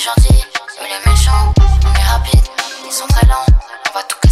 gentils, nous les méchants. On est rapide, ils sont très lents. On va tout